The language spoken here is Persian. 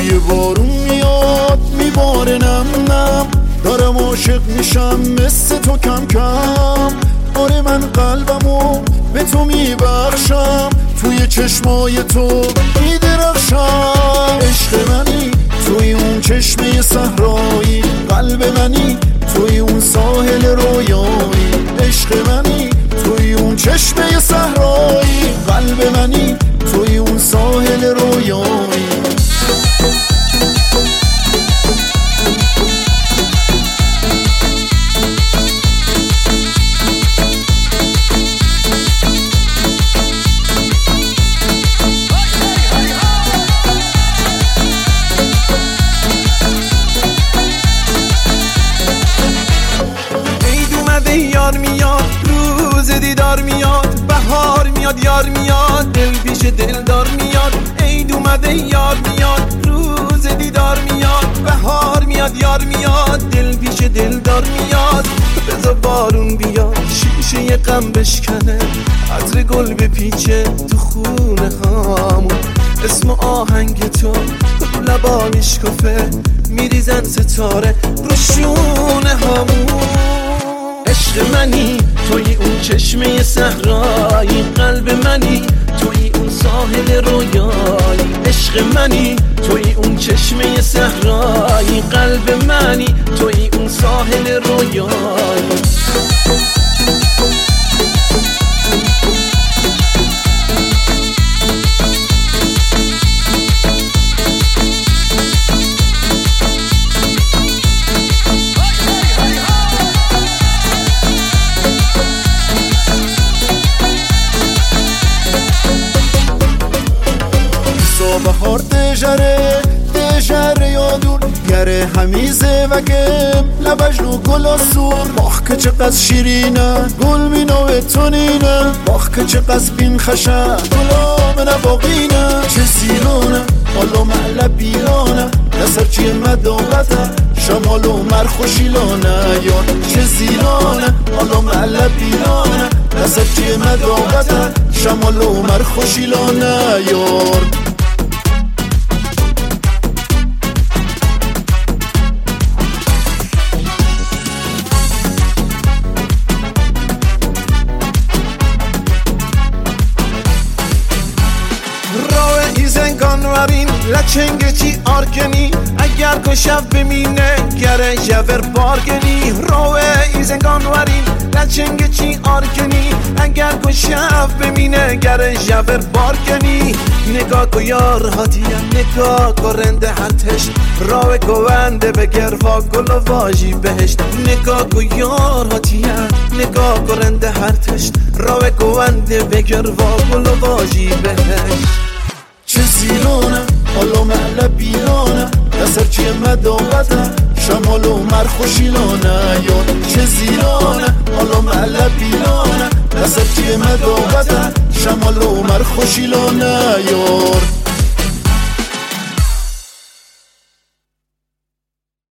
توی بارون میاد میباره نم نم، دارم عاشق میشم مثل تو کم کم. آره من قلبمو به تو میبخشم، توی چشمای تو میدرخشم. عشق منی توی اون چشمه صحرایی، قلب منی توی اون ساحل رویایی. عشق منی توی اون چشمه صحرایی، قلب منی توی اون ساحل رویایی. یار میاد روز دیدار میاد، بهار میاد یار میاد، دل پیش دلدار میاد. عید اومده یار میاد روز دیدار میاد، بهار میاد یار میاد، دل پیش دلدار میاد. بذار بارون بیاد شیشه غم بشکنه، عطر گل بپیچه تو خونه هامون. اسم آهنگ تو لبا میشکفه، میریزن ستاره رو شونه هامون. عشق منی توی اون چشمه صحرایی، قلب منی توی اون ساحل رویایی. عشق منی توی اون چشمه صحرایی، قلب منی توی اون ساحل رویایی. بهار دژره یادون گره همیزه و گم لبش رو گل و سور. باخ که چقدر شیرینه گل مینوه تونینه، باخ که چقدر بین خشه گلام نباقینه. چه زیرانه حالا معله بیرانه، نصر چیه مداغته شمال و مرخوشیلانه یار. چه زیرانه حالا معله بیرانه، نصر چیه مداغته شمال و مرخوشیلانه یار. زنگانورین لچنگ چی آرکنی، اگر که شب بمینه گره جور بارگنی. روه ای زنگانورین لچنگ چی آرکنی، اگر که شب بمینه گره جور بارگنی. نگاه کو یار هاتیه نگاه کو رنده هرتشت، روه گونده بگر و گل و واجی بهشت. نگاه کو یار هاتیه نگاه کو رنده هرتشت، روه گونده بگر و گل و واجی بهشت. چه زیرانه حالا معله بیرانه، نصر چیه مداغته شمال و مرخوشیلانه یار. چه زیرانه حالا معله بیرانه، نصر چیه مداغته شمال و مرخوشیلانه یار.